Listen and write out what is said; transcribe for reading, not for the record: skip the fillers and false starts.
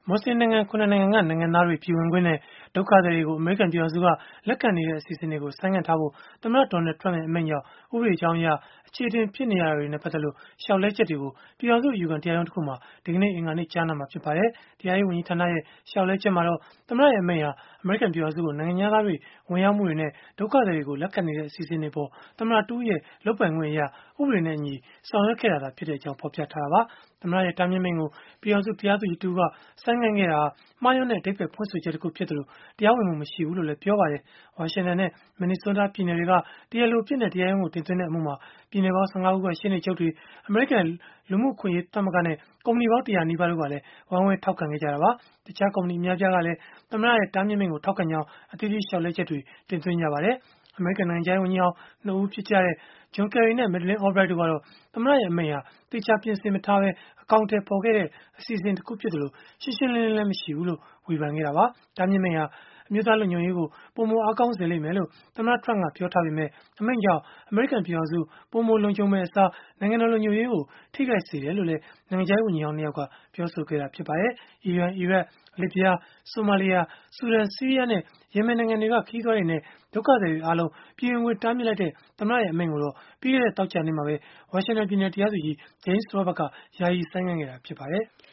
မွတ်စလင်နိုင်ငံ ၇ နိုင်ငံက နိုင်ငံသားတွေ ပြည်ဝင်ခွင့်နဲ့ ဒုက္ခသည်တွေကို အမေရိကန် ပြည်ထောင်စုက လက်ခံနေတဲ့ အစီအစဉ်တွေကို ဆိုင်းငံ့ထားဖို့ သမ္မတ Donald Trump ရဲ့ အမိန့်ကြောင့် ဥပဒေကြောင်းအရ အချေအတင်ဖြစ်နေရတာတွေနဲ့ ပတ်သက်လို့ လျှောက်လဲချက်တွေကို ပြည်ထောင်စု အယူခံတရားရုံးတခုမှာ ဒီကနေ့ အင်္ဂါနေ့ ကြားနာမှာ ဖြစ်ပါတယ်။ တရားရေး ဝန်ကြီးဌာနရဲ့ လျှောက်လဲချက်မှာတော့ သမ္မတရဲ့ အမိန့်ဟာ အမေရိကန် ပြည်ထောင်စုကို နိုင်ငံခြားသားတွေ ဝင်ရောက်မှုတွေနဲ့ ဒုက္ခသည်တွေကို လက်ခံနေတဲ့ အစီအစဉ်တွေအပေါ် သမ္မတတဦးရဲ့ လုပ်ပိုင်ခွင့်အရ ဥပဒေနဲ့အညီ ဆောင်ရွက်ခဲ့တာသာဖြစ်ကြောင်း ဖော်ပြထားတာပါ။ သမ္မတရဲ့ တားမြစ်မိန့်ကို ပြည်ထောင်စု တရားသူကြီးတဦးက ဆိုင်းငံ့ခဲ့တာဟာ မှားယွင်းတဲ့ အဓိပ္ပါယ်ဖွင့်ဆိုချက်တခု ဖြစ်သလို တရားဝင်မှု မရှိဘူးလို့လည်း ပြောပါတယ်။ ဝါရှင်တန်နဲ့ Minnesota ပြည်နယ်တွေက တရားလိုအဖြစ်နဲ့ တရားရုံးကို တင်သွင်းတဲ့ အမှုမှာ ပြည်နယ်ပေါင်း ၁၅ ခုက ရှေ့နေချုပ်တွေ၊ အမေရိကန် လူမှုအခွင့်အရေးသမဂ္ဂနဲ့ ကုမ္ပဏီပေါင်း ၁၀၀ နီးပါးတို့ကလည်း ဝိုင်းဝန်းထောက်ခံခဲ့ကြတာပါ။ တခြားကုမ္ပဏီ အများအပြားကလည်း သမ္မတရဲ့ တားမြစ်မိန့်ကို ထောက်ခံကြောင်း အသီးသီးလျှောက်လဲချက်တွေ တင်သွင်းခဲ့ကြပါတယ်။ အမေရိကန် နိုင်ငံခြားရေး ဝန်ကြီးဟောင်း ၂ ဦးဖြစ်ကြတဲ့ John Kerry နဲ့ Madeleine Albright တို့ကတော့ သမ္မတရဲ့ အမိန့်ဟာ သေချာပြင်ဆင်မထားဘဲ အကောင်အထည်ဖော်ခဲ့တဲ့ အစီအစဉ်တခုဖြစ်သလို ရှင်းရှင်းလင်းလင်းလည်း မရှိဘူးလို့ ဝေဖန်ခဲ့ကြတာပါ။ တားမြစ်မိန့်ဟာ အမျိုးသားလုံခြုံရေးကို ပိုမိုအားကောင်းစေလိမ့်မယ်လို့ သမ္မတ Trump ကပြောထားပေမဲ့ အမိန့်ကြောင့် အမေရိကန် ပြည်ထောင်စု ပိုမိုလုံခြုံမယ့်အစား နိုင်ငံတော် လုံခြုံရေးကို ထိခိုက်စေတယ်လို့လည်း နိုင်ငံခြားရေး ဝန်ကြီးဟောင်း ၂ ယောက်က ပြောဆိုခဲ့တာ ဖြစ်ပါတယ်။ အီရန်၊ အီရတ်၊ လစ်ဗျား၊ ဆိုမာလီယာ၊ ဆူဒန်၊ ဆီးရီးယားနဲ့ ယီမင်နိုင်ငံတွေက ခရီးသွားတွေနဲ့ ဒုက္ခသည်တွေအားလုံး ပြည်ဝင်ခွင့် တားမြစ်လိုက်တဲ့ သမ္မတရဲ့ အမိန့်ကိုတော့ ပြီးခဲ့တဲ့ သောကြာနေ့မှာပဲ ဝါရှင်တန်ပြည်နယ် တရားသူကြီး James Robert က ယာယီဆိုင်းငံ့ခဲ့တာ ဖြစ်ပါတယ်။